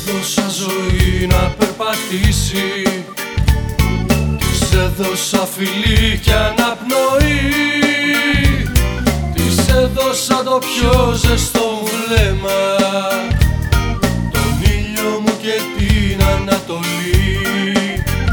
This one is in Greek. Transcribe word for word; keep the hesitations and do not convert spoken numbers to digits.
έδωσα ζωή να περπατήσει, της έδωσα φιλί κι αναπνοή, της έδωσα το πιο ζεστό μου βλέμμα, τον ήλιο μου και την Ανατολή.